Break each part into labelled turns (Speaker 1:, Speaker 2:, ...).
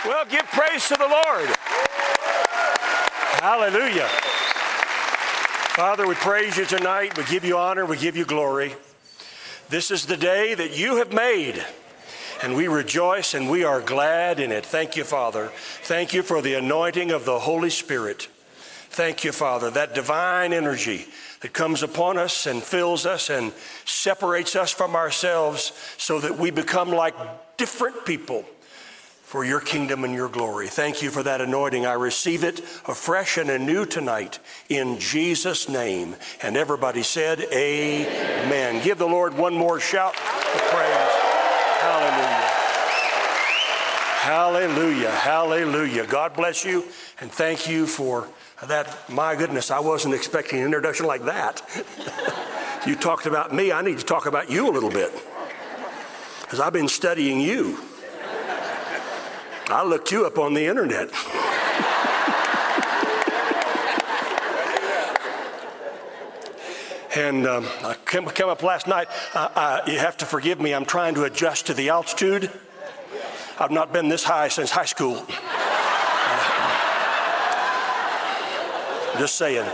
Speaker 1: Well, give praise to the Lord. Hallelujah. Father, we praise you tonight. We give you honor. We give you glory. This is the day that you have made, and we rejoice and we are glad in it. Thank you, Father. Thank you for the anointing of the Holy Spirit. Thank you, Father, that divine energy that comes upon us and fills us and separates us from ourselves so that we become like different people for your kingdom and your glory. Thank you for that anointing. I receive it afresh and anew tonight in Jesus' name. And everybody said, amen. Give the Lord one more shout of praise. Hallelujah. Hallelujah. Hallelujah. God bless you, and thank you for that. My goodness, I wasn't expecting an introduction like that. You talked about me. I need to talk about you a little bit, because I've been studying you. I looked you up on the internet. And I came up last night. You have to forgive me. I'm trying to adjust to the altitude. I've not been this high since high school. Just saying.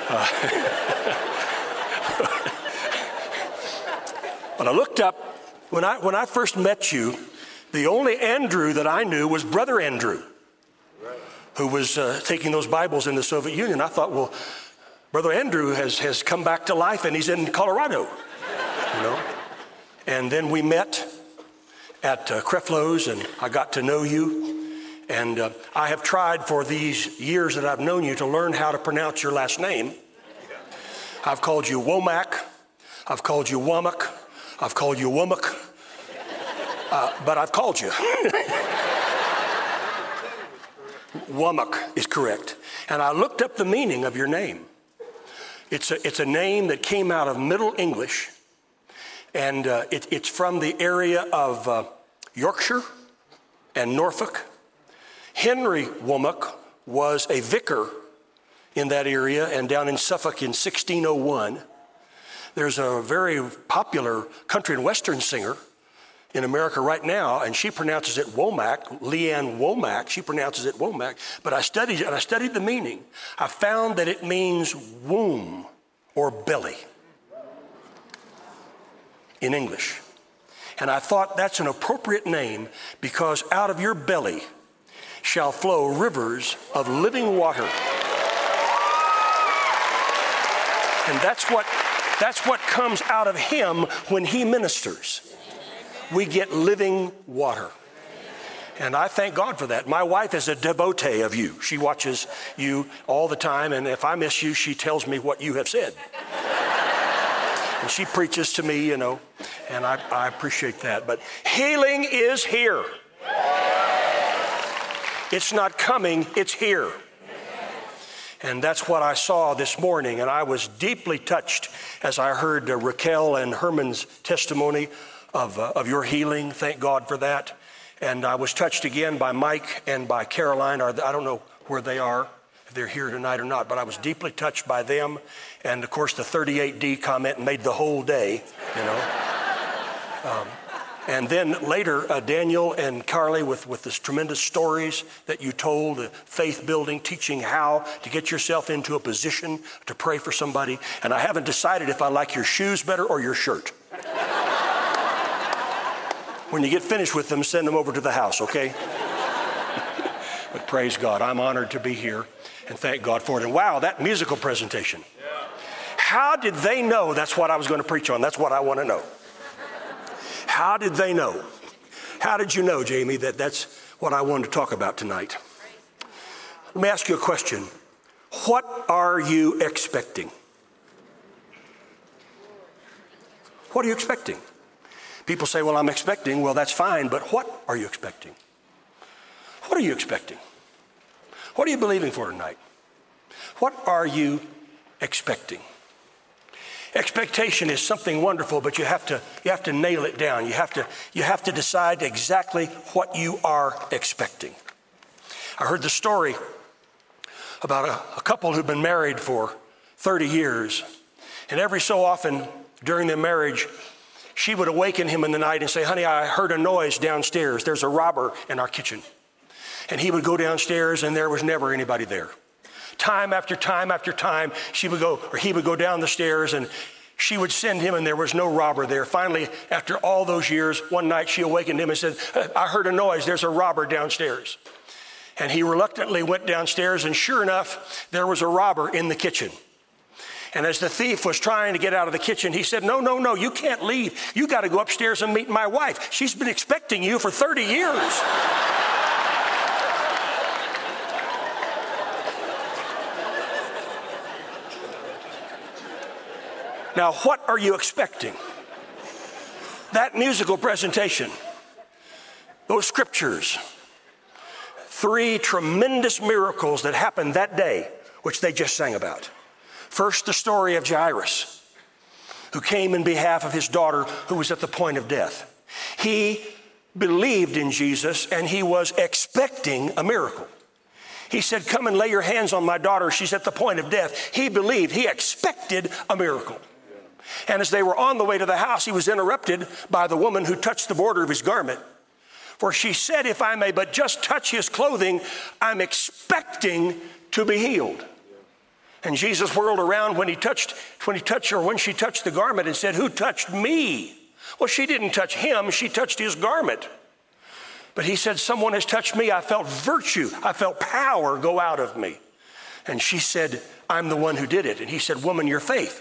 Speaker 1: But I looked up, when I first met you, the only Andrew that I knew was Brother Andrew, who was taking those Bibles in the Soviet Union. I thought, well, Brother Andrew has come back to life, and he's in Colorado, you know. And then we met at Creflo's, and I got to know you. And I have tried for these years that I've known you to learn how to pronounce your last name. I've called you Womack. I've called you Womack. I've called you Womack. But I've called you. Womack is correct. And I looked up the meaning of your name. It's a name that came out of Middle English, and it's from the area of Yorkshire and Norfolk. Henry Womack was a vicar in that area and down in Suffolk in 1601. There's a very popular country and western singer in America right now, and she pronounces it Womack, Leanne Womack. She pronounces it Womack, but I studied it, and I studied the meaning. I found that it means womb or belly in English. And I thought that's an appropriate name, because out of your belly shall flow rivers of living water. And that's what comes out of him when he ministers. We get living water. And I thank God for that. My wife is a devotee of you. She watches you all the time, and if I miss you, she tells me what you have said. And she preaches to me, you know, and I appreciate that. But healing is here. It's not coming, it's here. And that's what I saw this morning, and I was deeply touched as I heard Raquel and Herman's testimony of your healing. Thank God for that. And I was touched again by Mike and by Caroline. I don't know where they are, if they're here tonight or not, but I was deeply touched by them. And of course, the 38D comment made the whole day, you know. And then later, Daniel and Carly with this tremendous stories that you told, faith building, teaching how to get yourself into a position to pray for somebody. And I haven't decided if I like your shoes better or your shirt. When you get finished with them, send them over to the house, okay? But praise God, I'm honored to be here, and thank God for it. And wow, that musical presentation. How did they know that's what I was going to preach on? That's what I want to know. How did they know? How did you know, Jamie, that that's what I wanted to talk about tonight? Let me ask you a question. What are you expecting? What are you expecting? People say, well, I'm expecting. Well, that's fine, but what are you expecting? What are you expecting? What are you believing for tonight? What are you expecting? Expectation is something wonderful, but you have to nail it down. You have to decide exactly what you are expecting. I heard the story about a couple who've been married for 30 years, and every so often during their marriage, she would awaken him in the night and say, honey, I heard a noise downstairs. There's a robber in our kitchen. And he would go downstairs and there was never anybody there. Time after time after time, he would go down the stairs and she would send him and there was no robber there. Finally, after all those years, one night she awakened him and said, I heard a noise, there's a robber downstairs. And he reluctantly went downstairs and sure enough, there was a robber in the kitchen. And as the thief was trying to get out of the kitchen, he said, no, you can't leave. You got to go upstairs and meet my wife. She's been expecting you for 30 years. Now, what are you expecting? That musical presentation, those scriptures, 3 tremendous miracles that happened that day, which they just sang about. First, the story of Jairus, who came in behalf of his daughter who was at the point of death. He believed in Jesus and he was expecting a miracle. He said, come and lay your hands on my daughter. She's at the point of death. He believed, he expected a miracle. And as they were on the way to the house, he was interrupted by the woman who touched the border of his garment. For she said, if I may but just touch his clothing, I'm expecting to be healed. And Jesus whirled around when she touched the garment and said, who touched me? Well, she didn't touch him, she touched his garment. But he said, someone has touched me. I felt virtue, I felt power go out of me. And she said, I'm the one who did it. And he said, woman, your faith,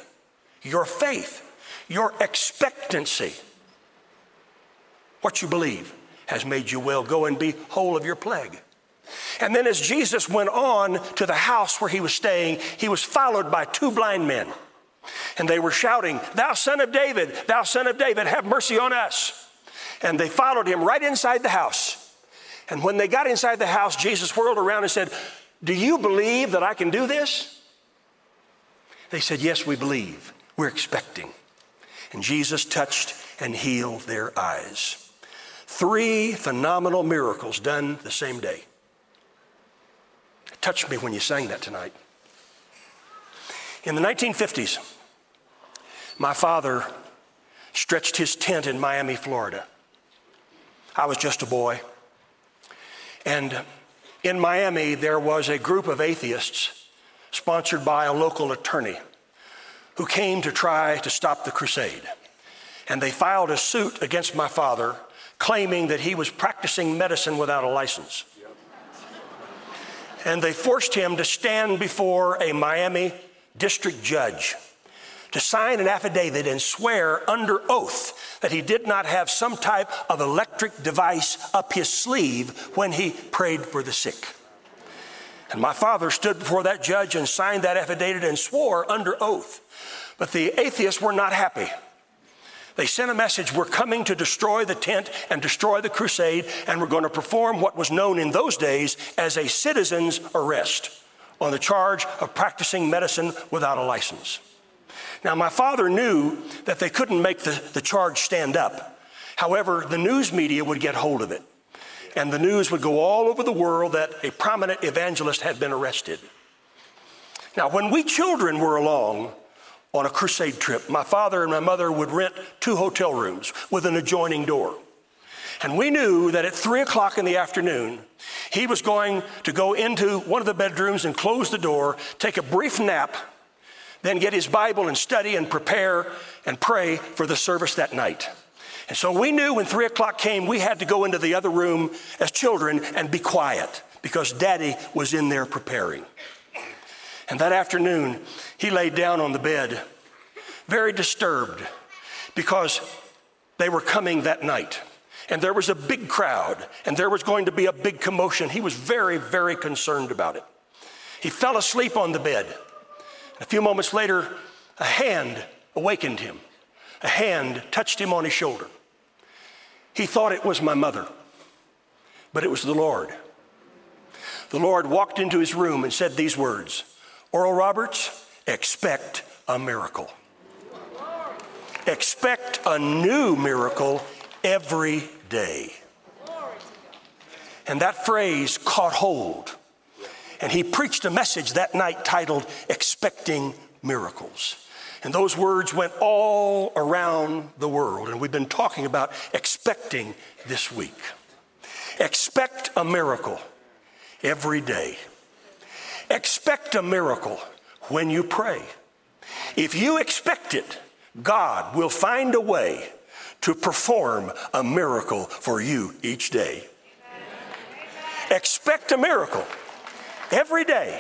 Speaker 1: your expectancy, what you believe has made you well. Go and be whole of your plague. And then as Jesus went on to the house where he was staying, he was followed by 2 blind men. And they were shouting, thou son of David, have mercy on us. And they followed him right inside the house. And when they got inside the house, Jesus whirled around and said, do you believe that I can do this? They said, yes, we believe. We're expecting. And Jesus touched and healed their eyes. 3 phenomenal miracles done the same day. It touched me when you sang that tonight. In the 1950s, my father stretched his tent in Miami, Florida. I was just a boy. And in Miami, there was a group of atheists sponsored by a local attorney who came to try to stop the crusade. And they filed a suit against my father, claiming that he was practicing medicine without a license. And they forced him to stand before a Miami district judge to sign an affidavit and swear under oath that he did not have some type of electric device up his sleeve when he prayed for the sick. And my father stood before that judge and signed that affidavit and swore under oath. But the atheists were not happy. They sent a message, we're coming to destroy the tent and destroy the crusade, and we're going to perform what was known in those days as a citizen's arrest on the charge of practicing medicine without a license. Now, my father knew that they couldn't make the charge stand up. However, the news media would get hold of it, and the news would go all over the world that a prominent evangelist had been arrested. Now, when we children were along on a crusade trip, my father and my mother would rent 2 hotel rooms with an adjoining door. And we knew that at 3 o'clock in the afternoon, he was going to go into one of the bedrooms and close the door, take a brief nap, then get his Bible and study and prepare and pray for the service that night. And so we knew when 3 o'clock came, we had to go into the other room as children and be quiet because Daddy was in there preparing. And that afternoon, he laid down on the bed, very disturbed because they were coming that night. And there was a big crowd, and there was going to be a big commotion. He was very, very concerned about it. He fell asleep on the bed. A few moments later, a hand awakened him. A hand touched him on his shoulder. He thought it was my mother, but it was the Lord. The Lord walked into his room and said these words, Oral Roberts, expect a miracle. Expect a new miracle every day. And that phrase caught hold. And he preached a message that night titled, Expecting Miracles. And those words went all around the world. And we've been talking about expecting this week. Expect a miracle every day. Expect a miracle when you pray. If you expect it, God will find a way to perform a miracle for you each day. Expect a miracle every day.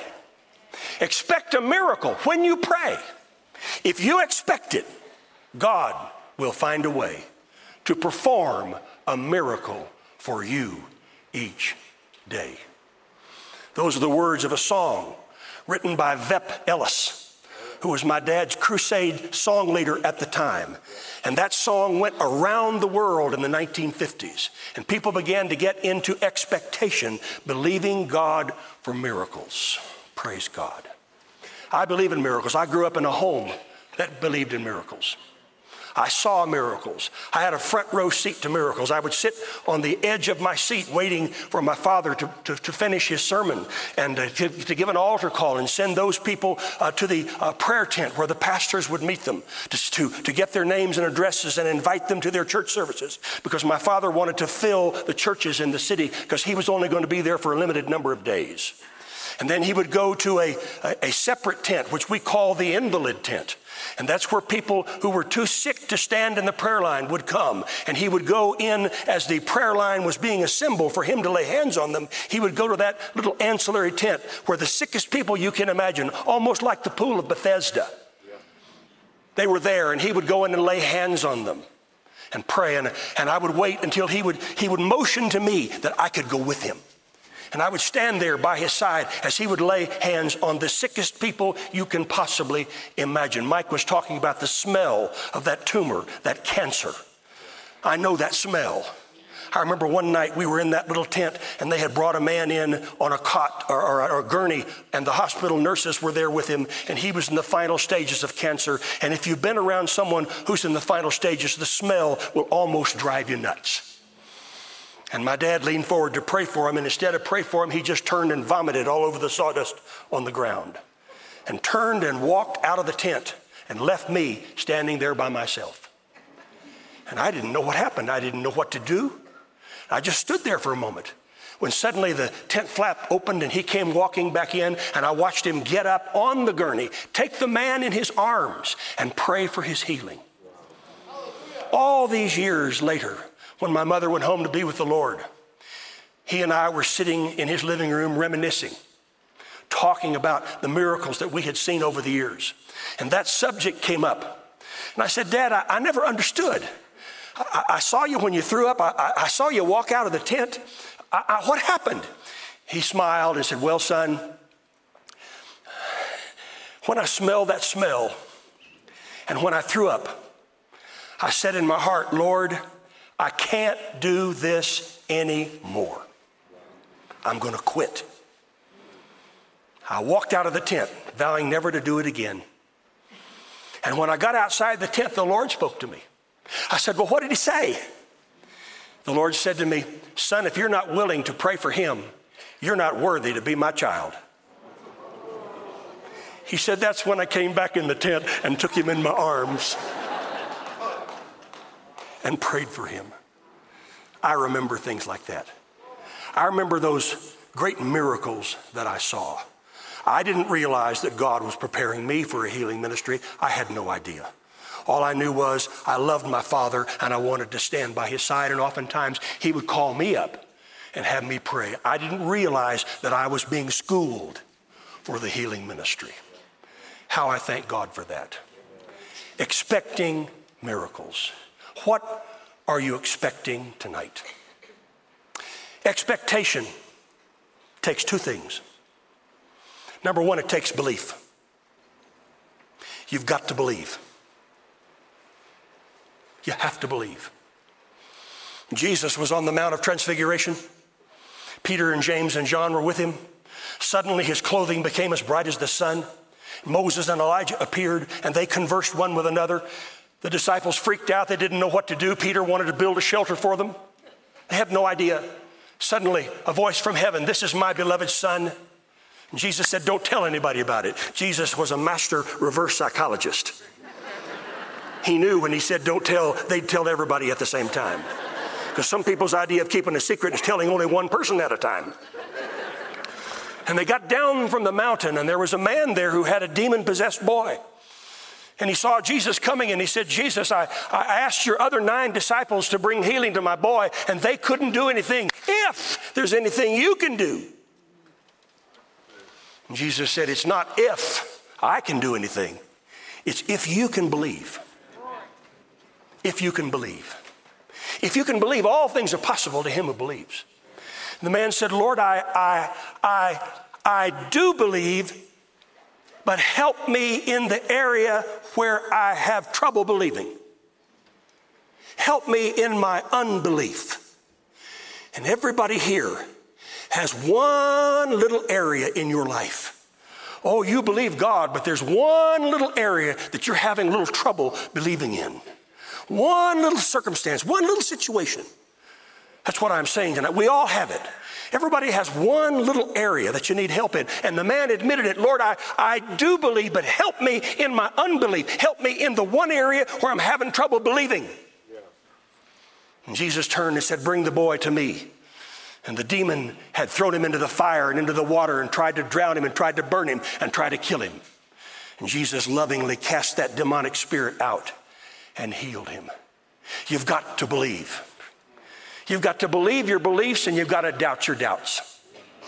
Speaker 1: Expect a miracle when you pray. If you expect it, God will find a way to perform a miracle for you each day. Those are the words of a song written by Vep Ellis, who was my dad's crusade song leader at the time. And that song went around the world in the 1950s. And people began to get into expectation, believing God for miracles. Praise God. I believe in miracles. I grew up in a home that believed in miracles. I saw miracles. I had a front row seat to miracles. I would sit on the edge of my seat waiting for my father to finish his sermon and to give an altar call and send those people to the prayer tent where the pastors would meet them to get their names and addresses and invite them to their church services, because my father wanted to fill the churches in the city because he was only going to be there for a limited number of days. And then he would go to a separate tent, which we call the invalid tent. And that's where people who were too sick to stand in the prayer line would come. And he would go in as the prayer line was being assembled for him to lay hands on them. He would go to that little ancillary tent where the sickest people you can imagine, almost like the pool of Bethesda. They were there, and he would go in and lay hands on them and pray. And I would wait until he would motion to me that I could go with him. And I would stand there by his side as he would lay hands on the sickest people you can possibly imagine. Mike was talking about the smell of that tumor, that cancer. I know that smell. I remember one night we were in that little tent, and they had brought a man in on a cot or a gurney, and the hospital nurses were there with him, and he was in the final stages of cancer. And if you've been around someone who's in the final stages, the smell will almost drive you nuts. And my dad leaned forward to pray for him, and instead of pray for him, he just turned and vomited all over the sawdust on the ground and turned and walked out of the tent and left me standing there by myself. And I didn't know what happened. I didn't know what to do. I just stood there for a moment when suddenly the tent flap opened and he came walking back in, and I watched him get up on the gurney, take the man in his arms, and pray for his healing. All these years later, when my mother went home to be with the Lord, he and I were sitting in his living room reminiscing, talking about the miracles that we had seen over the years. And that subject came up. And I said, Dad, I never understood. I saw you when you threw up. I saw you walk out of the tent. What happened? He smiled and said, well, son, when I smelled that smell and when I threw up, I said in my heart, Lord, I can't do this anymore. I'm going to quit. I walked out of the tent, vowing never to do it again. And when I got outside the tent, the Lord spoke to me. I said, well, what did he say? The Lord said to me, son, if you're not willing to pray for him, you're not worthy to be my child. He said, that's when I came back in the tent and took him in my arms and prayed for him. I remember things like that. I remember those great miracles that I saw. I didn't realize that God was preparing me for a healing ministry. I had no idea. All I knew was I loved my father and I wanted to stand by his side, and oftentimes he would call me up and have me pray. I didn't realize that I was being schooled for the healing ministry. How I thank God for that. Expecting miracles. What are you expecting tonight? Expectation takes two things. Number one, it takes belief. You've got to believe. You have to believe. Jesus was on the Mount of Transfiguration. Peter and James and John were with him. Suddenly his clothing became as bright as the sun. Moses and Elijah appeared, and they conversed one with another. The disciples freaked out. They didn't know what to do. Peter wanted to build a shelter for them. They had no idea. Suddenly, a voice from heaven, this is my beloved son. And Jesus said, don't tell anybody about it. Jesus was a master reverse psychologist. He knew when he said, don't tell, they'd tell everybody at the same time. Because some people's idea of keeping a secret is telling only one person at a time. And they got down from the mountain, and there was a man there who had a demon-possessed boy. And he saw Jesus coming, and he said, Jesus, I asked your other 9 disciples to bring healing to my boy, and they couldn't do anything. If there's anything you can do. And Jesus said, it's not if I can do anything. It's if you can believe. If you can believe. If you can believe, all things are possible to him who believes. And the man said, Lord, I do believe, but help me in the area where I have trouble believing. Help me in my unbelief. And everybody here has one little area in your life. Oh, you believe God, but there's one little area that you're having a little trouble believing in. One little circumstance, one little situation. That's what I'm saying tonight. We all have it. Everybody has one little area that you need help in. And the man admitted it. Lord, I do believe, but help me in my unbelief. Help me in the one area where I'm having trouble believing. Yeah. And Jesus turned and said, bring the boy to me. And the demon had thrown him into the fire and into the water and tried to drown him and tried to burn him and tried to kill him. And Jesus lovingly cast that demonic spirit out and healed him. You've got to believe. You've got to believe your beliefs, and you've got to doubt your doubts.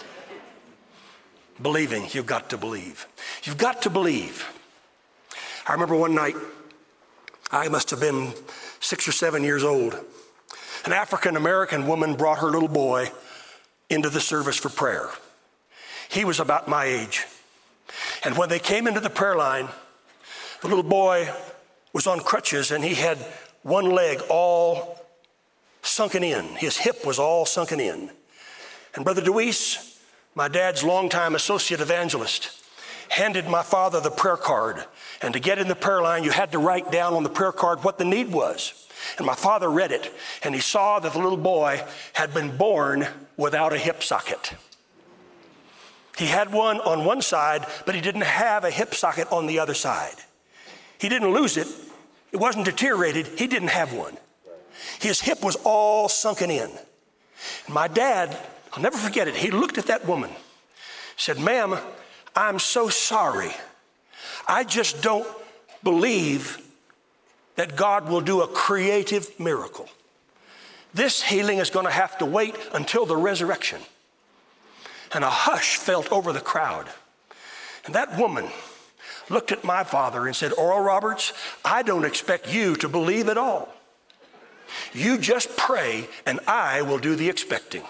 Speaker 1: Believing, you've got to believe. You've got to believe. I remember one night, I must have been 6 or 7 years old. An African-American woman brought her little boy into the service for prayer. He was about my age. And when they came into the prayer line, the little boy was on crutches, and he had one leg all sunken in. His hip was all sunken in. And Brother Deweese, my dad's longtime associate evangelist, handed my father the prayer card. And to get in the prayer line, you had to write down on the prayer card what the need was. And my father read it, and he saw that the little boy had been born without a hip socket. He had one on one side, but he didn't have a hip socket on the other side. He didn't lose it. It wasn't deteriorated. He didn't have one. His hip was all sunken in. And my dad, I'll never forget it, he looked at that woman, said, ma'am, I'm so sorry. I just don't believe that God will do a creative miracle. This healing is going to have to wait until the resurrection. And a hush fell over the crowd. And that woman looked at my father and said, Oral Roberts, I don't expect you to believe at all. You just pray, and I will do the expecting.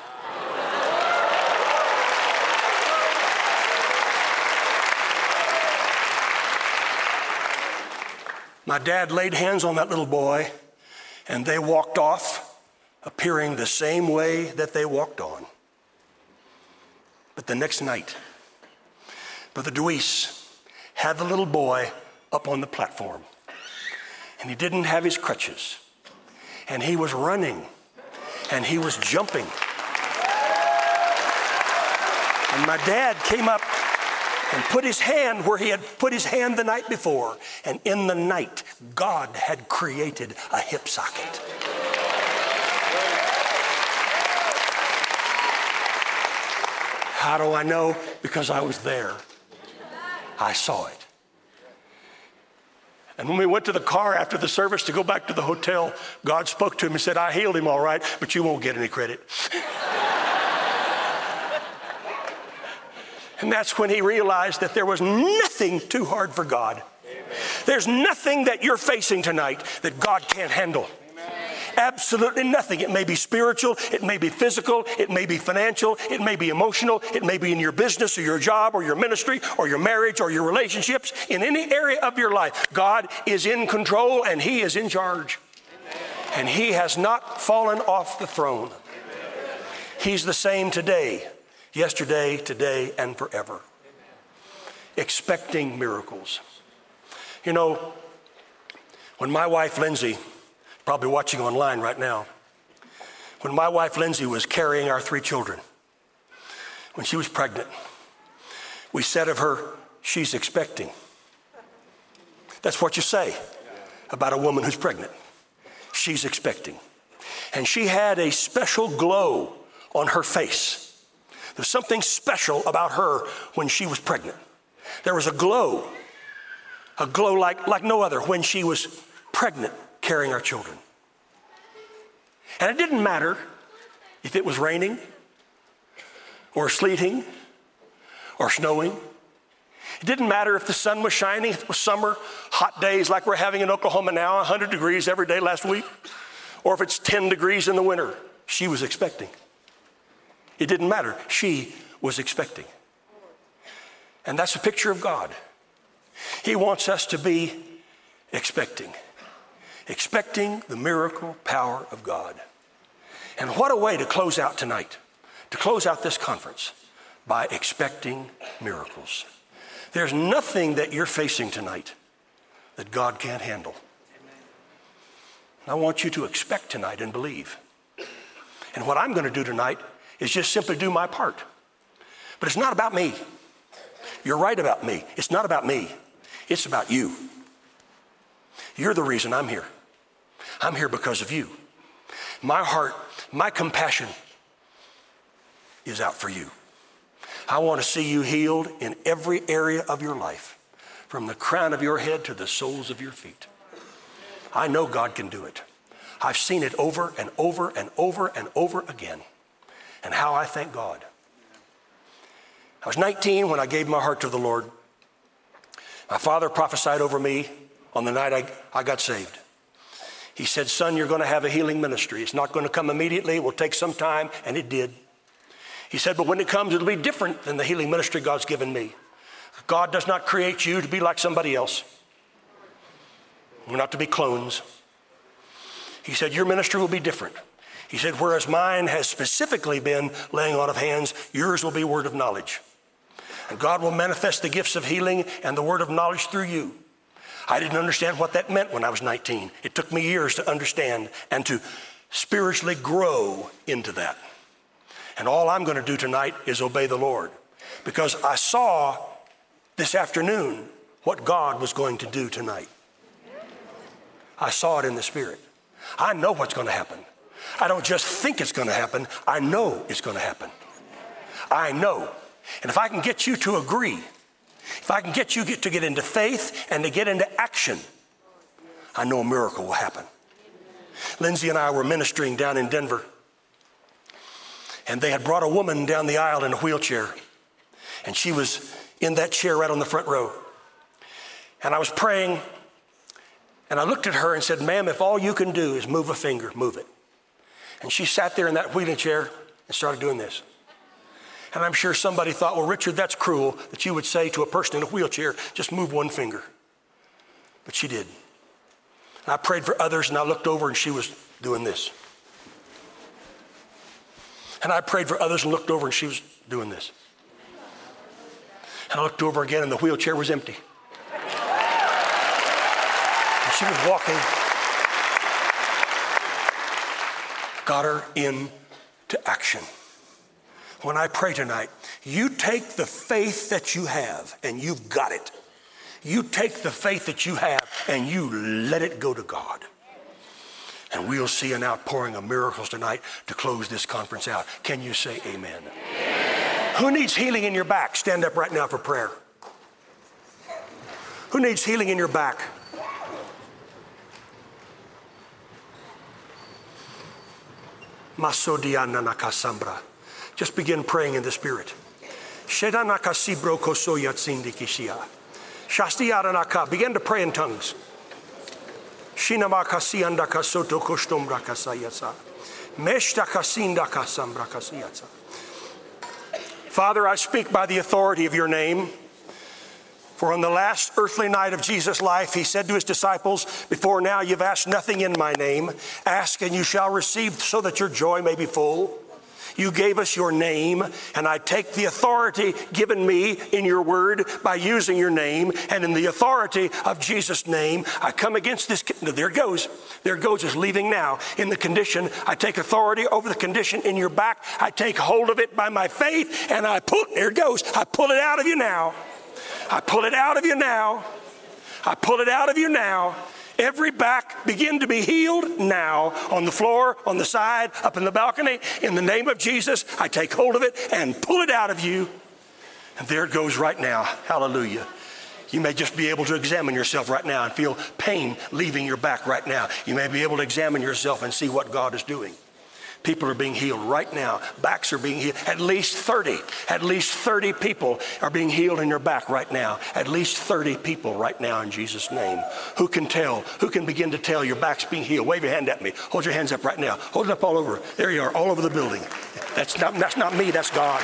Speaker 1: My dad laid hands on that little boy, and they walked off, appearing the same way that they walked on. But the next night, Brother Deweese had the little boy up on the platform, and he didn't have his crutches. And he was running, and he was jumping. And my dad came up and put his hand where he had put his hand the night before. And in the night, God had created a hip socket. How do I know? Because I was there. I saw it. And when we went to the car after the service to go back to the hotel, God spoke to him and said, I healed him all right, but you won't get any credit. And that's when he realized that there was nothing too hard for God. Amen. There's nothing that you're facing tonight that God can't handle. Absolutely nothing. It may be spiritual, it may be physical, it may be financial, it may be emotional, it may be in your business or your job or your ministry or your marriage or your relationships. In any area of your life, God is in control and he is in charge. And he has not fallen off the throne. He's the same today, yesterday, today, and forever. Expecting miracles. You know, when my wife Lindsay, probably watching online right now, when my wife Lindsay was carrying our 3 children, when she was pregnant, we said of her, she's expecting. That's what you say about a woman who's pregnant. She's expecting. And she had a special glow on her face There's something special about her when she was pregnant. There was a glow like no other when she was pregnant carrying our children. And it didn't matter if it was raining or sleeting or snowing. It didn't matter if the sun was shining, if it was summer, hot days like we're having in Oklahoma now, 100 degrees every day last week, or if it's 10 degrees in the winter. She was expecting. It didn't matter. She was expecting. And that's a picture of God. He wants us to be expecting the miracle power of God. And what a way to close out tonight, to close out this conference by expecting miracles. There's nothing that you're facing tonight that God can't handle. I want you to expect tonight and believe. And what I'm going to do tonight is just simply do my part. But it's not about me. You're right about me. It's not about me. It's about you. You're the reason I'm here. I'm here because of you. My heart, my compassion is out for you. I want to see you healed in every area of your life, from the crown of your head to the soles of your feet. I know God can do it. I've seen it over and over and over and over again. And how I thank God. I was 19 when I gave my heart to the Lord. My father prophesied over me on the night I got saved. He said, son, you're going to have a healing ministry. It's not going to come immediately. It will take some time, and it did. He said, but when it comes, it'll be different than the healing ministry God's given me. God does not create you to be like somebody else. We're not to be clones. He said, your ministry will be different. He said, whereas mine has specifically been laying on of hands, yours will be word of knowledge. And God will manifest the gifts of healing and the word of knowledge through you. I didn't understand what that meant when I was 19. It took me years to understand and to spiritually grow into that. And all I'm going to do tonight is obey the Lord, because I saw this afternoon what God was going to do tonight. I saw it in the Spirit. I know what's going to happen. I don't just think it's going to happen. I know it's going to happen. I know. And if I can get you to agree, if I can get you to get into faith and to get into action, I know a miracle will happen. Lindsay and I were ministering down in Denver, and they had brought a woman down the aisle in a wheelchair, and she was in that chair right on the front row. And I was praying, and I looked at her and said, ma'am, if all you can do is move a finger, move it. And she sat there in that wheeling chair and started doing this. And I'm sure somebody thought, well, Richard, that's cruel that you would say to a person in a wheelchair, just move one finger. But she did. And I prayed for others, and I looked over, and she was doing this. And I prayed for others and looked over, and she was doing this. And I looked over again, and the wheelchair was empty. And she was walking. Got her into action. When I pray tonight, you take the faith that you have, and you've got it. You take the faith that you have, and you let it go to God. And we'll see an outpouring of miracles tonight to close this conference out. Can you say amen? Amen. Who needs healing in your back? Stand up right now for prayer. Who needs healing in your back? Just begin praying in the Spirit. Begin to pray in tongues. Father, I speak by the authority of your name. For on the last earthly night of Jesus' life, he said to his disciples, before now you've asked nothing in my name. Ask and you shall receive, so that your joy may be full. You gave us your name, and I take the authority given me in your word by using your name, and in the authority of Jesus' name, I come against this. There it goes. It's leaving now. In the condition, I take authority over the condition in your back. I take hold of it by my faith, and there it goes. I pull it out of you now. I pull it out of you now. I pull it out of you now. Every back begin to be healed now, on the floor, on the side, up in the balcony. In the name of Jesus, I take hold of it and pull it out of you. And there it goes right now. Hallelujah. You may just be able to examine yourself right now and feel pain leaving your back right now. You may be able to examine yourself and see what God is doing. People are being healed right now. Backs are being healed. At least 30 people are being healed in your back right now. At least 30 people right now in Jesus' name. Who can tell? Who can begin to tell your back's being healed? Wave your hand at me. Hold your hands up right now. Hold it up all over. There you are, all over the building. That's not me, that's God.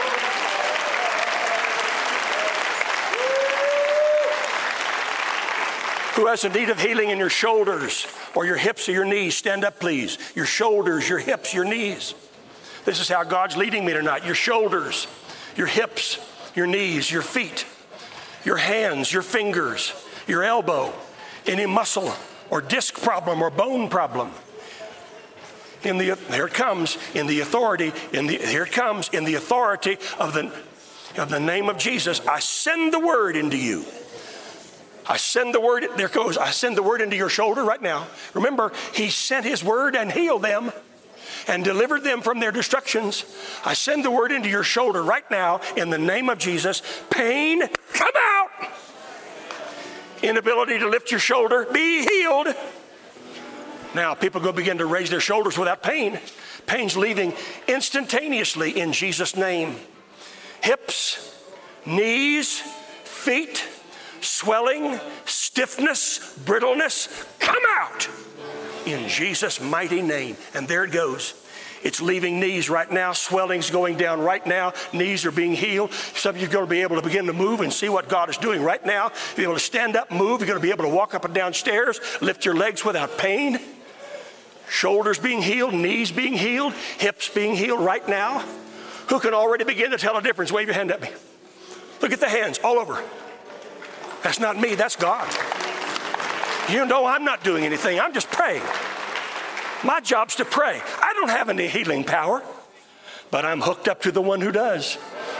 Speaker 1: Who has a need of healing in your shoulders or your hips or your knees? Stand up, please. Your shoulders, your hips, your knees. This is how God's leading me tonight. Your shoulders, your hips, your knees, your feet, your hands, your fingers, your elbow, any muscle or disc problem or bone problem. Here it comes in the authority of the name of Jesus. I send the word into you. I send the word, there goes, I send the word into your shoulder right now. Remember, he sent his word and healed them and delivered them from their destructions. I send the word into your shoulder right now in the name of Jesus. Pain, come out. Inability to lift your shoulder, be healed. Now, people go begin to raise their shoulders without pain. Pain's leaving instantaneously in Jesus' name. Hips, knees, feet, swelling, stiffness, brittleness, come out in Jesus' mighty name. And there it goes. It's leaving knees right now. Swelling's going down right now. Knees are being healed. Some of you are going to be able to begin to move and see what God is doing right now. You're able to stand up, move. You're going to be able to walk up and down stairs, lift your legs without pain. Shoulders being healed, knees being healed, hips being healed right now. Who can already begin to tell a difference? Wave your hand at me. Look at the hands all over. That's not me, that's God. You know I'm not doing anything, I'm just praying. My job's to pray. I don't have any healing power, but I'm hooked up to the one who does.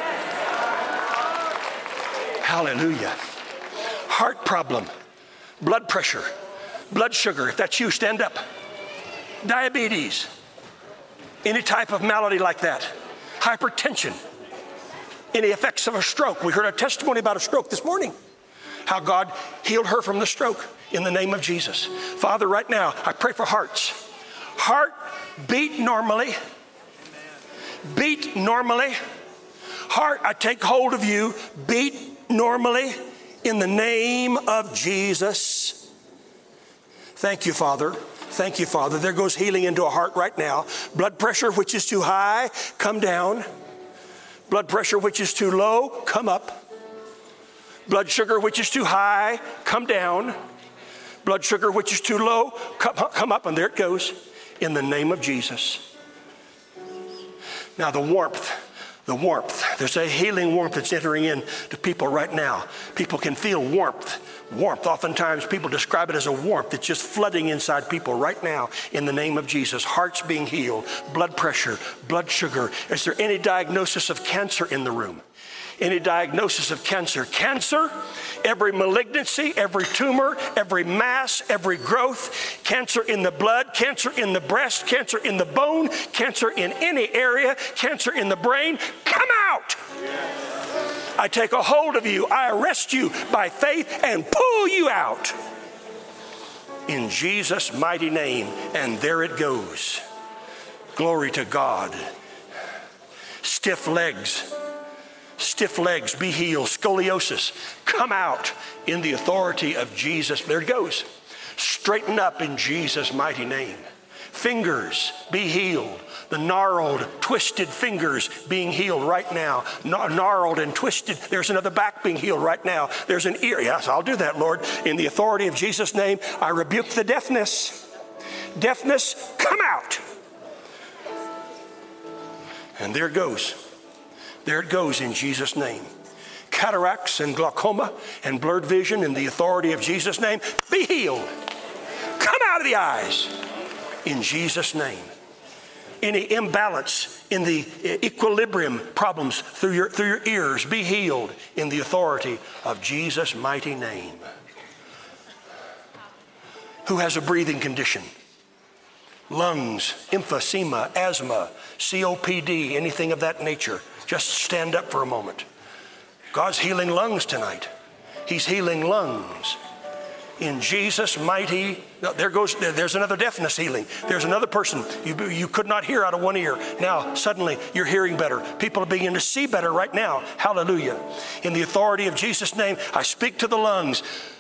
Speaker 1: Hallelujah. Heart problem, blood pressure, blood sugar, if that's you, stand up. Diabetes, any type of malady like that. Hypertension, any effects of a stroke. We heard a testimony about a stroke this morning. How God healed her from the stroke in the name of Jesus. Father, right now, I pray for hearts. Heart, beat normally. Beat normally. Heart, I take hold of you. Beat normally in the name of Jesus. Thank you, Father. Thank you, Father. There goes healing into a heart right now. Blood pressure, which is too high, come down. Blood pressure, which is too low, come up. Blood sugar, which is too high, come down. Blood sugar, which is too low, come up, and there it goes, in the name of Jesus. Now the warmth. There's a healing warmth that's entering into people right now. People can feel warmth. Oftentimes people describe it as a warmth that's just flooding inside people right now in the name of Jesus. Hearts being healed, blood pressure, blood sugar. Is there any diagnosis of cancer in the room? Any diagnosis of cancer? Cancer, every malignancy, every tumor, every mass, every growth, cancer in the blood, cancer in the breast, cancer in the bone, cancer in any area, cancer in the brain, come out. I take a hold of you. I arrest you by faith and pull you out. In Jesus' mighty name. And there it goes. Glory to God. Stiff legs, be healed. Scoliosis, come out in the authority of Jesus. There it goes. Straighten up in Jesus' mighty name. Fingers, be healed. The gnarled, twisted fingers being healed right now. Gnarled and twisted. There's another back being healed right now. There's an ear. Yes, I'll do that, Lord. In the authority of Jesus' name, I rebuke the deafness. Deafness, come out. And there it goes. There it goes in Jesus' name. Cataracts and glaucoma and blurred vision in the authority of Jesus' name, be healed. Come out of the eyes in Jesus' name. Any imbalance in the equilibrium problems through your ears, be healed in the authority of Jesus' mighty name. who has a breathing condition, lungs, emphysema, asthma, COPD, anything of that nature, just stand up for a moment. God's healing lungs tonight. He's healing lungs. In Jesus' mighty, there's another deafness healing. There's another person, you could not hear out of one ear. Now, suddenly, you're hearing better. People are beginning to see better right now. Hallelujah. In the authority of Jesus' name, I speak to the lungs.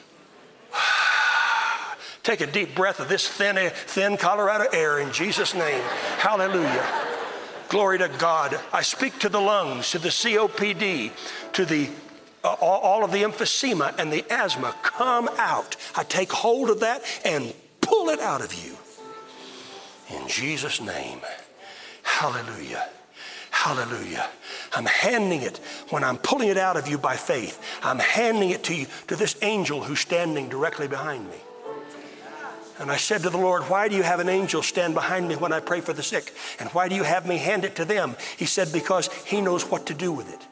Speaker 1: Take a deep breath of this thin Colorado air in Jesus' name. Hallelujah. Glory to God. I speak to the lungs, to the COPD, to the all of the emphysema and the asthma. Come out. I take hold of that and pull it out of you. In Jesus' name. Hallelujah. Hallelujah. I'm handing it, when I'm pulling it out of you by faith, I'm handing it to you, to this angel who's standing directly behind me. And I said to the Lord, why do you have an angel stand behind me when I pray for the sick? And why do you have me hand it to them? He said, because he knows what to do with it.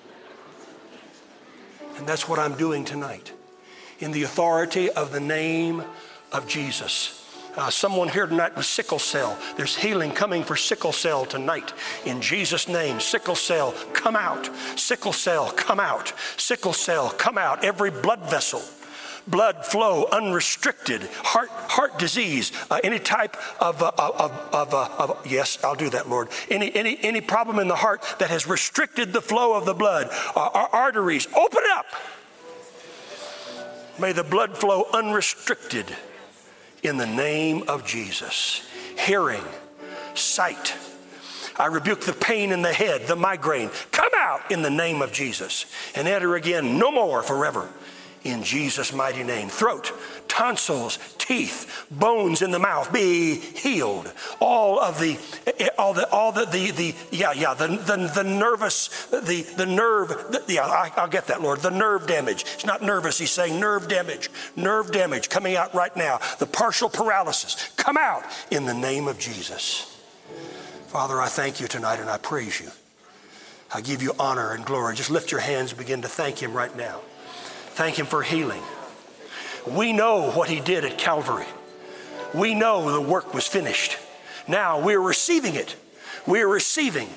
Speaker 1: And that's what I'm doing tonight. In the authority of the name of Jesus. Someone here tonight with sickle cell. There's healing coming for sickle cell tonight. In Jesus' name, sickle cell, come out. Sickle cell, come out. Sickle cell, come out. Every blood vessel. Blood flow unrestricted, heart disease, any type of yes, I'll do that, Lord. Any problem in the heart that has restricted the flow of the blood, our arteries, open up. May the blood flow unrestricted in the name of Jesus. Hearing, sight. I rebuke the pain in the head, the migraine. Come out in the name of Jesus and enter again, no more forever. In Jesus' mighty name. Throat, tonsils, teeth, bones in the mouth be healed. All the nerve, I'll get that, Lord. The nerve damage. It's not nervous. He's saying nerve damage coming out right now. The partial paralysis, come out in the name of Jesus. Father, I thank you tonight and I praise you. I give you honor and glory. Just lift your hands and begin to thank him right now. Thank him for healing. We know what he did at Calvary. We know the work was finished. Now we're receiving it. We're receiving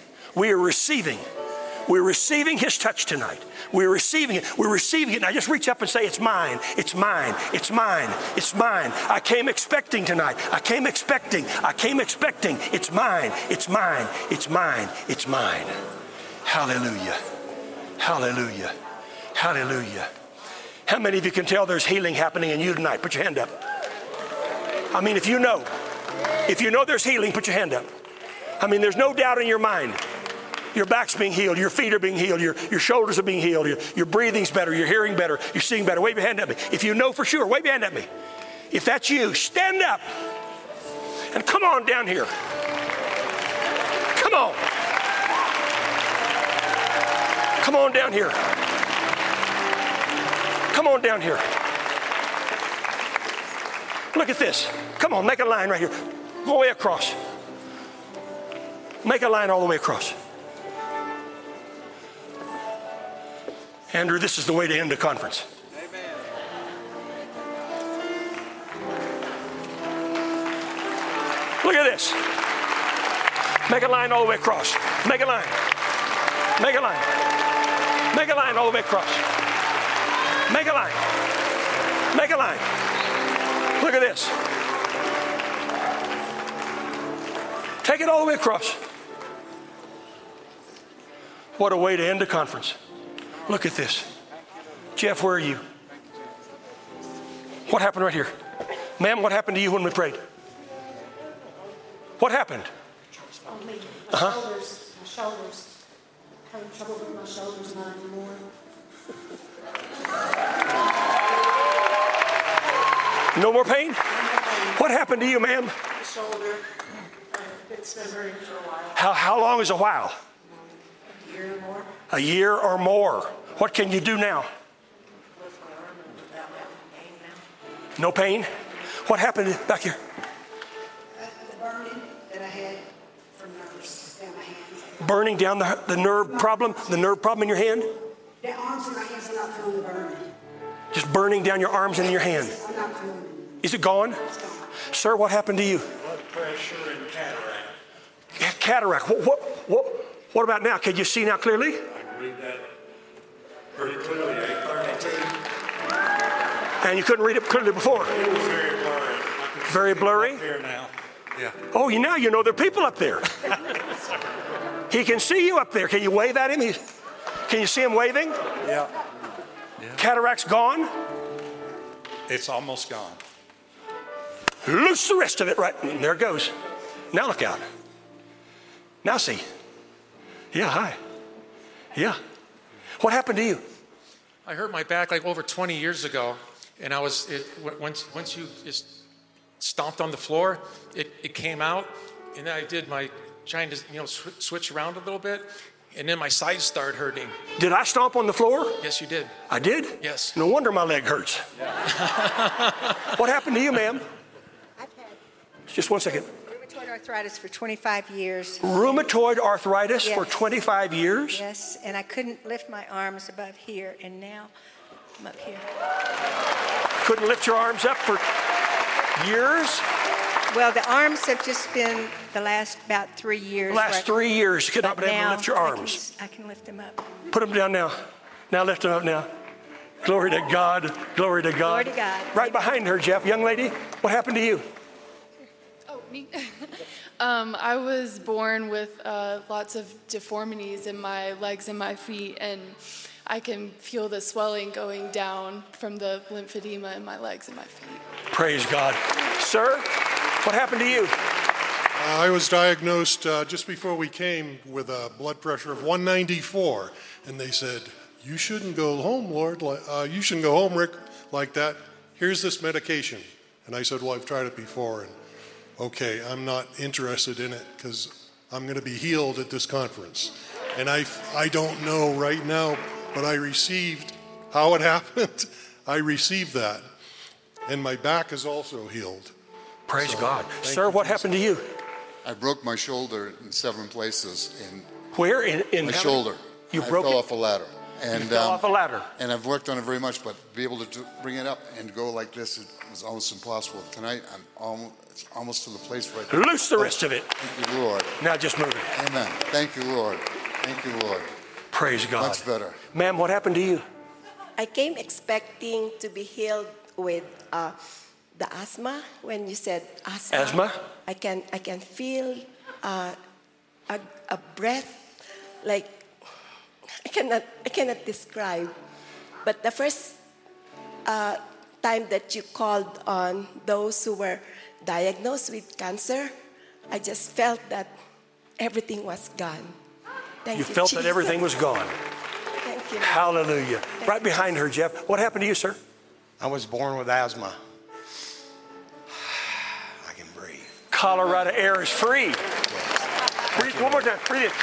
Speaker 1: his touch tonight. We're receiving it. Now just reach up and say, it's mine. It's mine. It's mine. It's mine. I came expecting tonight. I came expecting. It's mine. It's mine. It's mine. It's mine. Hallelujah. Hallelujah. Hallelujah. How many of you can tell there's healing happening in you tonight? Put your hand up. I mean, if you know there's healing, put your hand up. I mean, there's no doubt in your mind. Your back's being healed. Your feet are being healed. Your shoulders are being healed. Your breathing's better. You're hearing better. You're seeing better. Wave your hand at me. If you know for sure, wave your hand at me. If that's you, stand up and come on down here. Come on. Come on down here. Come on down here. Look at this. Come on, make a line right here. All the way across. Make a line all the way across. Andrew, this is the way to end the conference. Amen. Look at this. Make a line all the way across. Make a line. Make a line. Make a line all the way across. Make a line. Make a line. Look at this. Take it all the way across. What a way to end a conference. Look at this. Jeff, where are you? What happened right here? Ma'am, what happened to you when we prayed? What happened?
Speaker 2: On me. My shoulders. Having trouble with my shoulders, not anymore.
Speaker 1: No more pain? What happened to you, ma'am?
Speaker 2: The shoulder. It's been hurting for a while.
Speaker 1: How long is a while?
Speaker 2: A year or more.
Speaker 1: A year or more. What can you do now?
Speaker 2: Lift my arm without having pain now.
Speaker 1: No pain? What happened back here?
Speaker 2: The burning that I had from nerves down my hands.
Speaker 1: Burning down the nerve problem in your hand?
Speaker 2: The arms and my hands are not feeling the burning.
Speaker 1: Just burning down your arms and in your hand.
Speaker 2: I'm not feeling
Speaker 1: Is it gone? Sir, what happened to you?
Speaker 3: Blood pressure and cataract.
Speaker 1: Cataract. What about now? Can you see now clearly?
Speaker 3: I can read that pretty clearly. 8:32.
Speaker 1: And you couldn't read it clearly before.
Speaker 3: It was very blurry.
Speaker 1: Very blurry?
Speaker 3: Here now. Yeah.
Speaker 1: Oh, now you know there are people up there. He can see you up there. Can you wave at him? Can you see him waving?
Speaker 3: Yeah.
Speaker 1: Cataract's gone.
Speaker 3: It's almost gone.
Speaker 1: Loose the rest of it. Right. And there it goes. Now look out. Now see. Yeah, hi. Yeah. What happened to you?
Speaker 4: I hurt my back like over 20 years ago, and once you just stomped on the floor, it came out, and then I did my trying to switch around a little bit, and then my sides started hurting.
Speaker 1: Did I stomp on the floor?
Speaker 4: Yes, you did.
Speaker 1: I did?
Speaker 4: Yes.
Speaker 1: No wonder my leg hurts. What happened to you, ma'am?
Speaker 2: I've had
Speaker 1: Just 1 second.
Speaker 2: rheumatoid arthritis for 25 years.
Speaker 1: Rheumatoid arthritis for
Speaker 2: Yes.
Speaker 1: 25 years?
Speaker 2: Yes, and I couldn't lift my arms above here, and now I'm up here.
Speaker 1: Couldn't lift your arms up for years?
Speaker 2: Well, the arms have just been the last about 3 years.
Speaker 1: Last 3 years, you could not
Speaker 2: But
Speaker 1: be able to
Speaker 2: now
Speaker 1: lift your arms.
Speaker 2: I can lift them up.
Speaker 1: Put them down now. Now lift them up now. Glory to God. Glory to God.
Speaker 2: Glory to God.
Speaker 1: Right behind her, Jeff. Young lady, what happened to you?
Speaker 5: Oh, me? I was born with lots of deformities in my legs and my feet, and I can feel the swelling going down from the lymphedema in my legs and my feet.
Speaker 1: Praise God. Sir, what happened to you?
Speaker 6: I was diagnosed just before we came with a blood pressure of 194, and they said, "You shouldn't go home, Lord. You shouldn't go home, Rick, like that. Here's this medication." And I said, "Well, I've tried it before, and okay, I'm not interested in it because I'm going to be healed at this conference." And I don't know right now, but I received how it happened. I received that, and my back is also healed.
Speaker 1: Praise
Speaker 6: So,
Speaker 1: God.
Speaker 6: thank
Speaker 1: Sir,
Speaker 6: you,
Speaker 1: what
Speaker 6: Jesus.
Speaker 1: happened to you?
Speaker 7: I broke my shoulder in 7 places, and
Speaker 1: Where? In
Speaker 7: my
Speaker 1: how
Speaker 7: shoulder.
Speaker 1: You
Speaker 7: I
Speaker 1: broke
Speaker 7: fell
Speaker 1: it?
Speaker 7: off a ladder. And,
Speaker 1: You fell off a ladder.
Speaker 7: And I've worked on it very much, but to be able to bring it up and go like this, it was almost impossible. Tonight, it's almost to the place where I can.
Speaker 1: Loose the rest of it.
Speaker 7: Thank you, Lord.
Speaker 1: Now just move it.
Speaker 7: Amen. Thank you, Lord. Thank you, Lord.
Speaker 1: Praise God.
Speaker 7: Much better.
Speaker 1: Ma'am, what happened to you?
Speaker 8: I came expecting to be healed with the asthma. When you said asthma,
Speaker 1: Asthma?
Speaker 8: I can feel a breath like I cannot describe. But the first time that you called on those who were diagnosed with cancer, I just felt that everything was gone. Thank you,
Speaker 1: You felt that
Speaker 8: Jesus.
Speaker 1: everything was gone.
Speaker 8: Thank you. Lord.
Speaker 1: Hallelujah. Right behind her, Jeff. What happened to you, sir?
Speaker 9: I was born with asthma. I can breathe.
Speaker 1: Colorado air is free. Breathe one more time. Breathe in.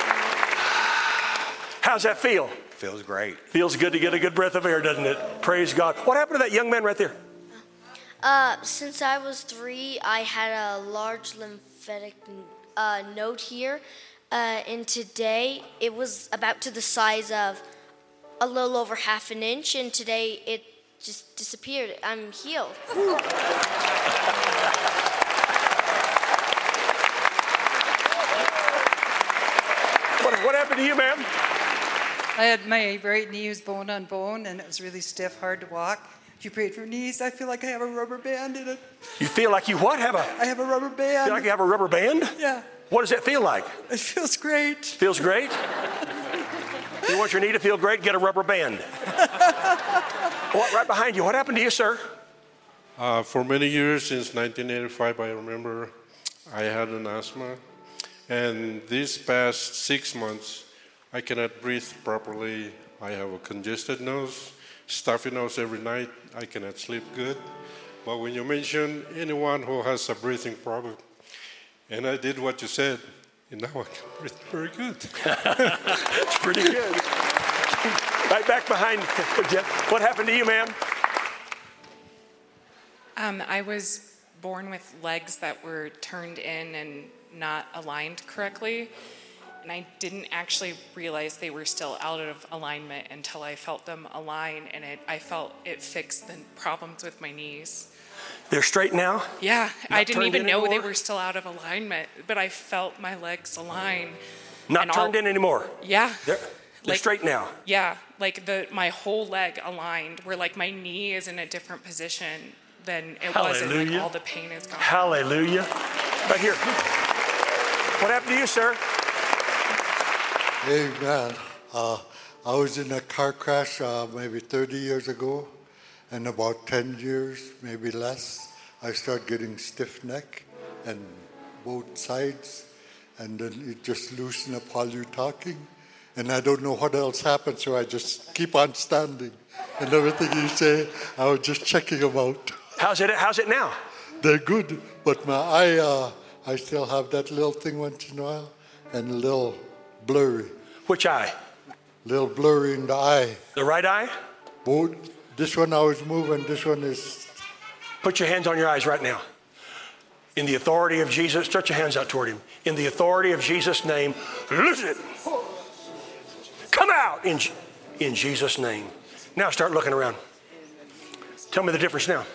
Speaker 1: How's that feel?
Speaker 9: Feels great.
Speaker 1: Feels good to get a good breath of air, doesn't it? Praise God. What happened to that young man right there?
Speaker 10: Since I was 3, I had a large lymphatic node here. And today it was about to the size of a little over half an inch. And today it just disappeared. I'm healed.
Speaker 1: What happened to you, ma'am?
Speaker 11: I had my right knee was bone on bone, and it was really stiff, hard to walk. You prayed for knees. I feel like I have a rubber band in it.
Speaker 1: You feel like you what?
Speaker 11: I have a rubber band.
Speaker 1: Feel like you have a rubber band?
Speaker 11: Yeah.
Speaker 1: What does that feel like?
Speaker 11: It feels great.
Speaker 1: Feels great? You want your knee to feel great? Get a rubber band. Right behind you. What happened to you, sir?
Speaker 6: For many years, since 1985, I remember I had an asthma. And these past 6 months, I cannot breathe properly. I have a congested nose, stuffy nose every night. I cannot sleep good. But when you mention anyone who has a breathing problem, and I did what you said, and now I can breathe very good.
Speaker 1: It's pretty good. Right back behind Jeff. What happened to you, ma'am?
Speaker 12: I was born with legs that were turned in and not aligned correctly. And I didn't actually realize they were still out of alignment until I felt them align, and I felt it fixed the problems with my knees.
Speaker 1: They're straight now?
Speaker 12: Yeah,
Speaker 1: Not
Speaker 12: I didn't
Speaker 1: turned
Speaker 12: even
Speaker 1: in
Speaker 12: know they
Speaker 1: anymore?
Speaker 12: were still out of alignment, but I felt my legs align.
Speaker 1: Not
Speaker 12: And
Speaker 1: turned in anymore?
Speaker 12: Yeah.
Speaker 1: They're
Speaker 12: Like-
Speaker 1: straight now?
Speaker 12: Yeah, like my whole leg aligned, where like my knee is in a different position than it was, and like
Speaker 1: Hallelujah.
Speaker 12: all the pain is gone.
Speaker 1: Hallelujah. Right here. What happened to you, sir?
Speaker 13: Amen. I was in a car crash maybe 30 years ago, and about 10 years, maybe less, I started getting stiff neck and both sides, and then it just loosened up while you're talking, and I don't know what else happened, so I just keep on standing, and everything you say, I was just checking them out.
Speaker 1: How's it now?
Speaker 13: They're good, but my eye, I still have that little thing once in a while, and a little blurry.
Speaker 1: Which eye?
Speaker 13: Little blurry in the eye.
Speaker 1: The right eye?
Speaker 13: Both. This one I was moving, this one is...
Speaker 1: Put your hands on your eyes right now. In the authority of Jesus, stretch your hands out toward him. In the authority of Jesus' name, loose it. Come out in Jesus' name. Now start looking around. Tell me the difference now.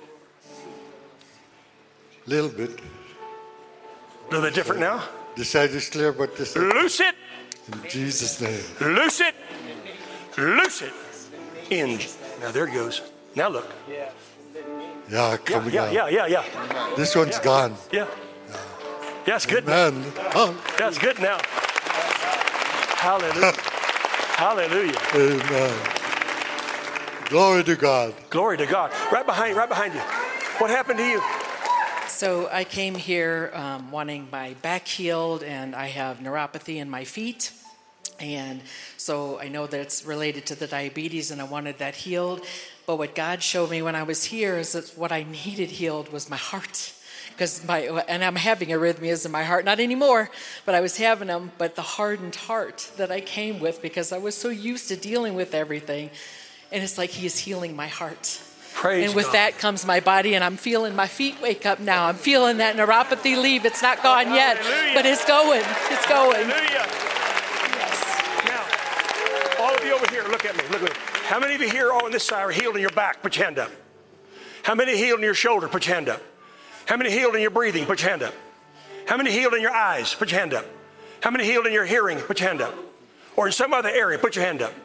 Speaker 13: Little bit.
Speaker 1: A little bit different now?
Speaker 13: This side is clear, but this...
Speaker 1: Loose it.
Speaker 13: In Jesus' name.
Speaker 1: Loose it. Loose it. Now there it goes. Now look.
Speaker 13: Yeah, coming out.
Speaker 1: Yeah.
Speaker 13: This one's gone.
Speaker 1: Yeah. Yeah, it's good.
Speaker 13: Man.
Speaker 1: That's good now. Hallelujah. Hallelujah.
Speaker 13: Amen. Glory to God.
Speaker 1: Glory to God. Right behind you. What happened to you?
Speaker 14: So I came here wanting my back healed, and I have neuropathy in my feet. And so I know that it's related to the diabetes, and I wanted that healed. But what God showed me when I was here is that what I needed healed was my heart. And I'm having arrhythmias in my heart, not anymore, but I was having them, but the hardened heart that I came with because I was so used to dealing with everything. And it's like he is healing my heart.
Speaker 1: Praise
Speaker 14: and with
Speaker 1: God.
Speaker 14: that comes my body, and I'm feeling my feet wake up now. I'm feeling that neuropathy leave. It's not gone yet, but it's going. It's going.
Speaker 1: Hallelujah. Now, all of you over here, look at me. Look at me. How many of you here on this side are healed in your back? Put your hand up. How many healed in your shoulder? Put your hand up. How many healed in your breathing? Put your hand up. How many healed in your eyes? Put your hand up. How many healed in your hearing? Put your hand up. Or in some other area? Put your hand up.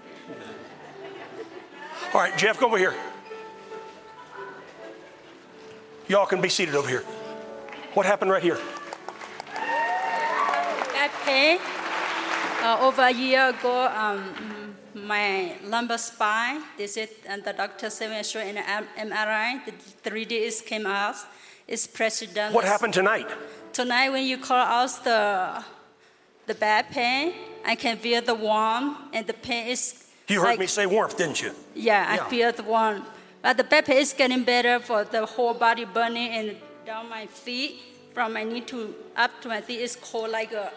Speaker 1: All right, Jeff, come over here. Y'all can be seated over here. What happened right here?
Speaker 15: Back pain. Over a year ago, my lumbar spine, they said, and the doctor said when I showed in an MRI, the 3Ds came out. It's pressure done.
Speaker 1: What happened tonight?
Speaker 15: Tonight, when you call out the back pain, I can feel the warmth, and the pain is.
Speaker 1: You heard me say warmth, didn't you?
Speaker 15: Yeah, I feel the warmth. But the back pain is getting better for the whole body burning and down my feet, from my knee to up to my feet. It's cold like a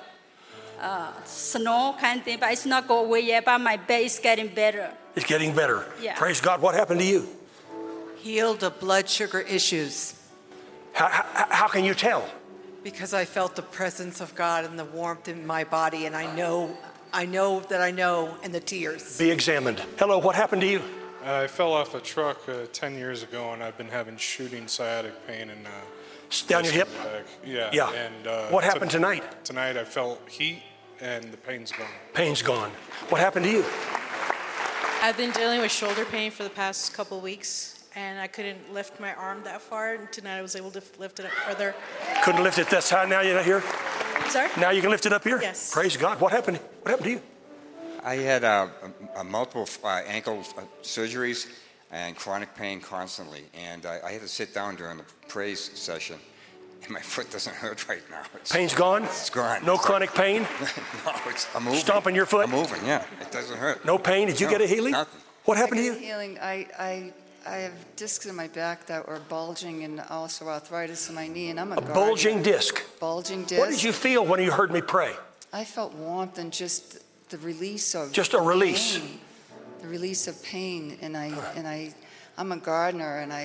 Speaker 15: snow kind of thing, but it's not go away yet. But my back is getting better.
Speaker 1: It's getting better.
Speaker 15: Yeah.
Speaker 1: Praise God. What happened to you?
Speaker 11: Healed of blood sugar issues.
Speaker 1: How can you tell?
Speaker 11: Because I felt the presence of God and the warmth in my body, and I know that I know, and the tears.
Speaker 1: Be examined. Hello, what happened to you?
Speaker 3: I fell off a truck 10 years ago, and I've been having shooting sciatic pain and
Speaker 1: down your hip.
Speaker 3: Yeah.
Speaker 1: Yeah.
Speaker 3: And
Speaker 1: what happened tonight?
Speaker 3: Tonight I felt heat, and the pain's gone.
Speaker 1: Pain's gone. What happened to you?
Speaker 16: I've been dealing with shoulder pain for the past couple of weeks, and I couldn't lift my arm that far. And tonight I was able to lift it up further.
Speaker 1: Couldn't lift it this high. Now you're not here.
Speaker 16: Sorry?
Speaker 1: Now you can lift it up here.
Speaker 16: Yes.
Speaker 1: Praise God. What happened? What happened to you?
Speaker 17: I had multiple ankle surgeries and chronic pain constantly, and I had to sit down during the praise session, and my foot doesn't hurt right now.
Speaker 1: Pain's gone?
Speaker 17: It's gone.
Speaker 1: No chronic pain?
Speaker 17: No, I'm moving.
Speaker 1: Stomping your foot?
Speaker 17: I'm moving, yeah. It doesn't hurt.
Speaker 1: No pain? Did you get a healing?
Speaker 17: Nothing.
Speaker 1: What happened to you?
Speaker 18: Healing. I have discs in my back that were bulging, and also arthritis in my knee, and I'm a gardener.
Speaker 1: Bulging disc.
Speaker 18: Bulging disc.
Speaker 1: What did you feel when you heard me pray?
Speaker 18: I felt warmth and just the release of
Speaker 1: just a release.
Speaker 18: Pain. The release of pain, and I'm a gardener, and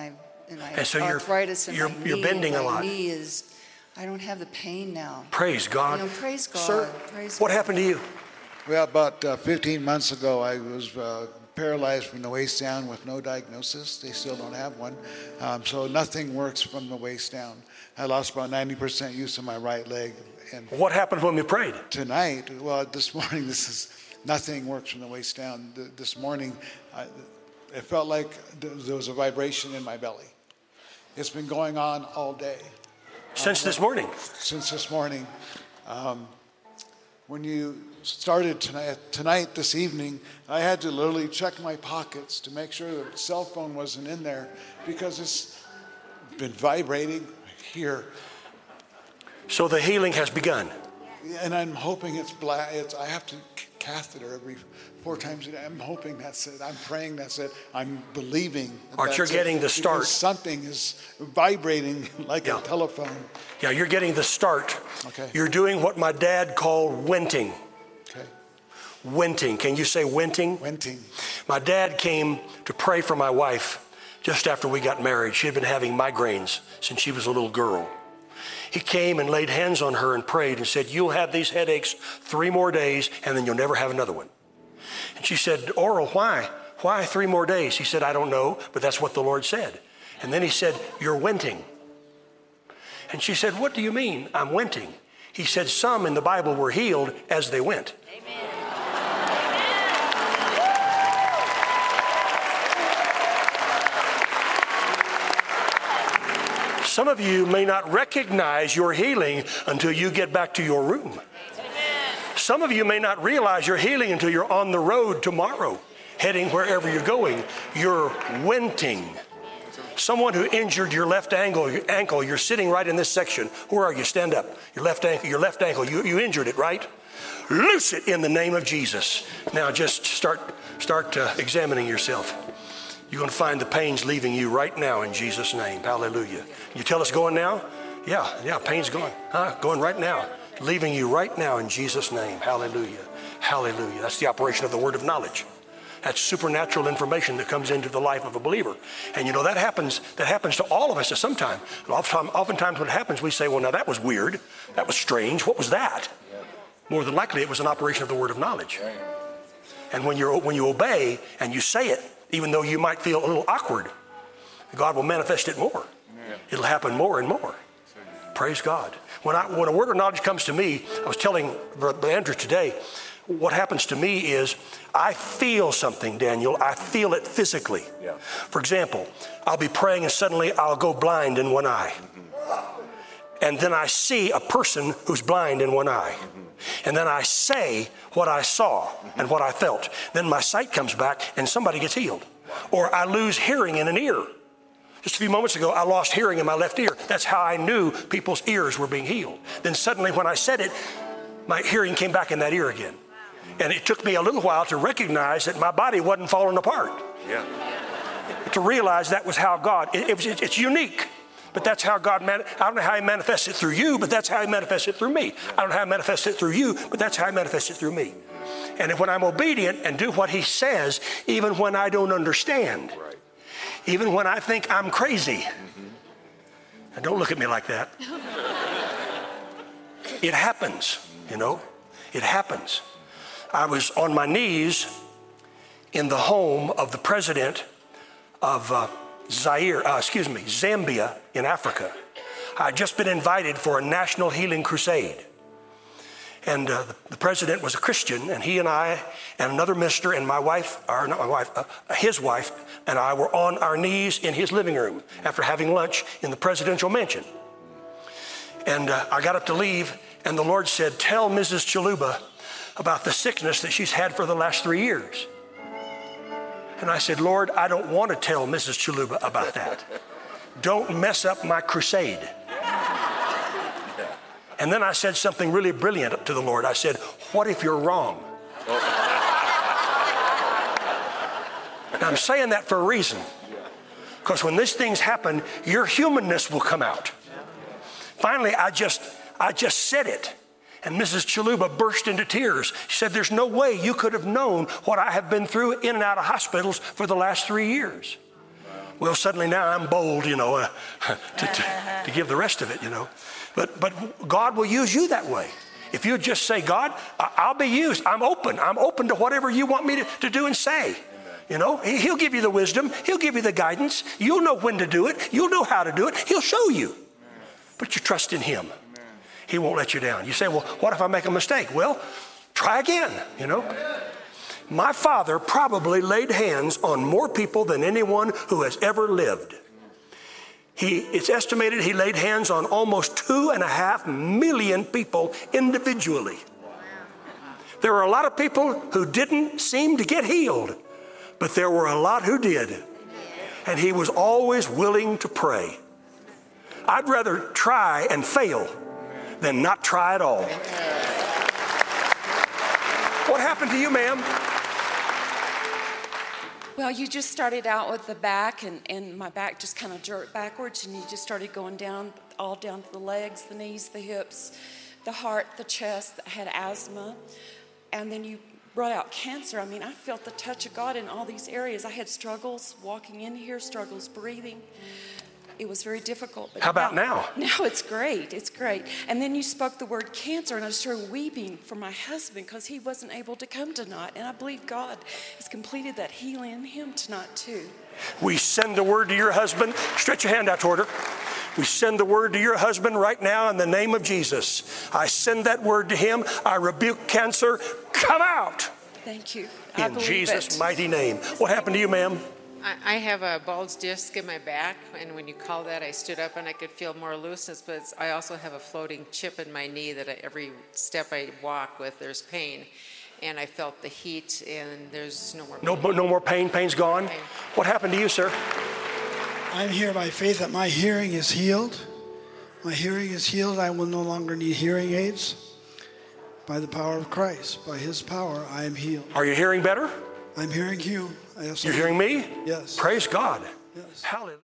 Speaker 1: so
Speaker 18: arthritis in my knee.
Speaker 1: You're bending a lot.
Speaker 18: My knee is. I don't have the pain now.
Speaker 1: Praise God.
Speaker 18: Praise God.
Speaker 1: Sir,
Speaker 18: praise
Speaker 1: what
Speaker 18: God.
Speaker 1: happened to you?
Speaker 19: Well, about 15 months ago, I was paralyzed from the waist down with no diagnosis. They still don't have one. So nothing works from the waist down. I lost about 90% use of my right leg. And
Speaker 1: what happened when we prayed?
Speaker 19: Tonight, well, this morning, nothing works from the waist down. This morning, it felt like there was a vibration in my belly. It's been going on all day.
Speaker 1: Since this morning?
Speaker 19: Since this morning. When you started tonight, this evening, I had to literally check my pockets to make sure the cell phone wasn't in there because it's been vibrating here.
Speaker 1: So the healing has begun.
Speaker 19: And I'm hoping it's black. I have to catheter every 4 times a day. I'm hoping that's it. I'm praying that's it. I'm believing.
Speaker 1: Art, you're getting the start.
Speaker 19: Something is vibrating like a telephone.
Speaker 1: Yeah, you're getting the start.
Speaker 19: Okay.
Speaker 1: You're doing what my dad called wenting.
Speaker 19: Okay.
Speaker 1: Wenting. Can you say wenting?
Speaker 19: Wenting.
Speaker 1: My dad came to pray for my wife just after we got married. She had been having migraines since she was a little girl. He came and laid hands on her and prayed and said, you'll have these headaches 3 more days and then you'll never have another one. And she said, Oral, why? Why 3 more days? He said, I don't know, but that's what the Lord said. And then he said, you're wenting. And she said, what do you mean I'm wenting? He said, some in the Bible were healed as they went. Some of you may not recognize your healing until you get back to your room. Some of you may not realize your healing until you're on the road tomorrow, heading wherever you're going. You're wenting. Someone who injured your left ankle, you're sitting right in this section. Where are you? Stand up. Your left ankle, you injured it, right? Loose it in the name of Jesus. Now just start examining yourself. You're going to find the pains leaving you right now in Jesus' name. Hallelujah. You tell us going now? Yeah, pain's gone. Going right now. Leaving you right now in Jesus' name. Hallelujah. Hallelujah. That's the operation of the word of knowledge. That's supernatural information that comes into the life of a believer. And you know, that happens to all of us at some time. Oftentimes when it happens, we say, well, now that was weird. That was strange. What was that? More than likely, it was an operation of the word of knowledge. And when you obey and you say it, even though you might feel a little awkward, God will manifest it more. It'll happen more and more. Praise God. When a word of knowledge comes to me, I was telling Brother Andrew today, what happens to me is I feel something, Daniel. I feel it physically. Yeah. For example, I'll be praying and suddenly I'll go blind in one eye. And then I see a person who's blind in one eye. And then I say what I saw and what I felt. Then my sight comes back and somebody gets healed. Or I lose hearing in an ear. Just a few moments ago, I lost hearing in my left ear. That's how I knew people's ears were being healed. Then suddenly when I said it, my hearing came back in that ear again. And it took me a little while to recognize that my body wasn't falling apart. Yeah. To realize that was how God, it's unique. But that's how God, I don't know how he manifests it through you, but that's how he manifests it through me. I don't know how he manifests it through you, but that's how he manifests it through me. And when I'm obedient and do what he says, even when I don't understand, even when I think I'm crazy, and don't look at me like that. It happens, you know, it happens. I was on my knees in the home of the president of Zambia in Africa. I'd just been invited for a national healing crusade. And the president was a Christian, and he and I and another mister and my wife, or not my wife, his wife and I were on our knees in his living room after having lunch in the presidential mansion. And I got up to leave, and the Lord said, tell Mrs. Chaluba about the sickness that she's had for the last 3 years. And I said, Lord, I don't want to tell Mrs. Chaluba about that. Don't mess up my crusade. And then I said something really brilliant to the Lord. I said, what if you're wrong? Now, I'm saying that for a reason. Because when these things happen, your humanness will come out. Finally, I just said it. And Mrs. Chaluba burst into tears. She said, there's no way you could have known what I have been through in and out of hospitals for the last 3 years. Well, suddenly now I'm bold, you know, to give the rest of it, you know. But God will use you that way. If you just say, God, I'll be used. I'm open. I'm open to whatever you want me to do and say. You know, he'll give you the wisdom. He'll give you the guidance. You'll know when to do it. You'll know how to do it. He'll show you. But you trust in him. He won't let you down. You say, well, what if I make a mistake? Well, try again, you know. My father probably laid hands on more people than anyone who has ever lived. It's estimated he laid hands on almost 2.5 million people individually. There were a lot of people who didn't seem to get healed, but there were a lot who did. And he was always willing to pray. I'd rather try and fail than not try at all. What happened to you, ma'am?
Speaker 20: Well, you just started out with the back, and my back just kind of jerked backwards, and you just started going down, all down to the legs, the knees, the hips, the heart, the chest. I had asthma. And then you brought out cancer. I mean, I felt the touch of God in all these areas. I had struggles walking in here, struggles breathing. It was very difficult. But
Speaker 1: how about now?
Speaker 20: Now it's great. It's great. And then you spoke the word cancer, and I started weeping for my husband because he wasn't able to come tonight. And I believe God has completed that healing in him tonight too.
Speaker 1: We send the word to your husband. Stretch your hand out toward her. We send the word to your husband right now in the name of Jesus. I send that word to him. I rebuke cancer. Come out.
Speaker 20: Thank you.
Speaker 1: In Jesus' mighty name. What happened to you, ma'am?
Speaker 21: I have a bulge disc in my back, and when you called that, I stood up and I could feel more looseness, but I also have a floating chip in my knee that every step I walk with, there's pain. And I felt the heat, and there's no more pain.
Speaker 1: No more pain? Pain's gone?
Speaker 21: Pain.
Speaker 1: What happened to you, sir?
Speaker 22: I'm here by faith that my hearing is healed. My hearing is healed. I will no longer need hearing aids. By the power of Christ, by his power, I am healed.
Speaker 1: Are you hearing better?
Speaker 22: I'm hearing you.
Speaker 1: You're hearing me?
Speaker 22: Yes.
Speaker 1: Praise God.
Speaker 22: Yes.
Speaker 1: Hallelujah.